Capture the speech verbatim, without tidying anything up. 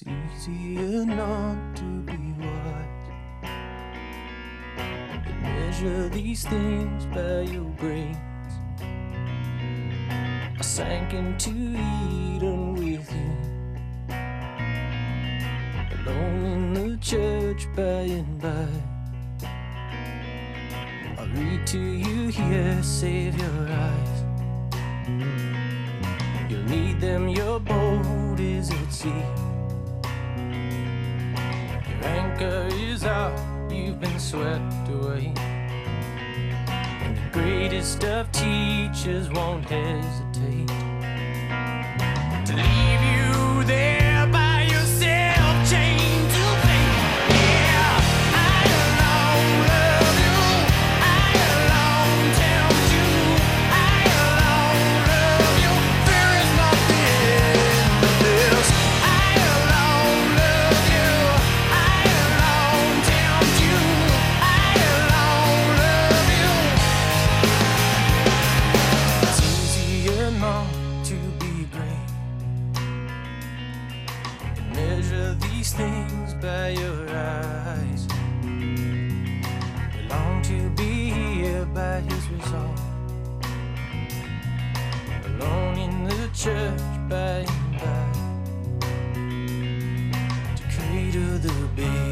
It's easier not to be wise. You measure these things by your brains. I sank into Eden with you, alone in the church by and by. I'll read to you here, save your eyes. You'll need them, your boat is at sea. Your anchor is out, you've been swept away. And the greatest of teachers won't hesitate to leave you there by yourself, chained to faith. Yeah, I alone love you, I alone tempt you, I alone love you. There is nothing but this. I alone love you, I alone tempt you, I alone love you. It's easier not to be great. Measure these things by your eyes. We long to be here by his resolve, alone in the church by and by, to cradle the baby.